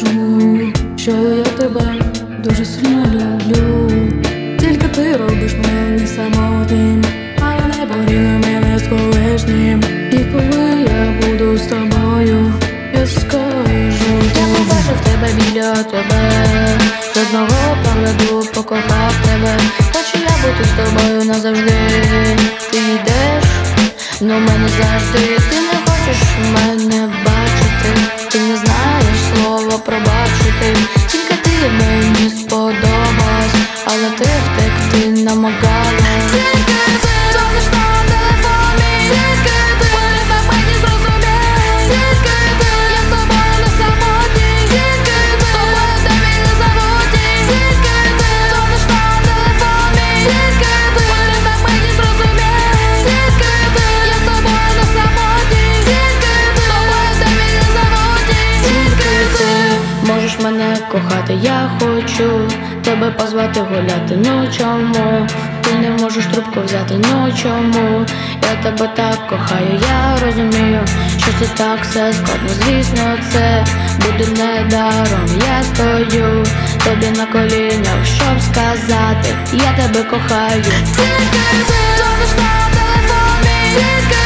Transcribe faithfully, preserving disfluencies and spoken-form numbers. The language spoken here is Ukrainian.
тому, що я тебе дуже сильно люблю. Тільки ти робиш мене самотнім, але не порівнюй мене з колишнім. І коли я буду з тобою, я скажу, я побачив тебе біля тебе, з одного погляду покохав тебе. Хочу я бути з тобою назавжди. Ти йдеш, но мене завжди. Ти не хочеш мене бачити, ти не знаєш слова пробачити. Тільки ти мені сподобалась, але ти втекти намагалась. Тільки ти дзвониш на телефоні, тільки ти на мені зрозумій. Тільки ти, я з тобою не самотній. Тільки ти, з тобою тебе не забутній. Тільки ти дзвониш на телефоні, тільки ти на мені зрозумій. Тільки ти, я з тобою не самотній. Тільки ти, з тобою тебе не забутній. Тільки ти можеш мене кохати, я хочу тебе позвати гуляти, ну чому? Ти не можеш трубку взяти, ну чому? Я тебе так кохаю, я розумію, що це так все складно. Звісно, це буде недаром. Я стою тобі на колінах, щоб сказати, я тебе кохаю. Тільки ти дзвониш на телефоні, тільки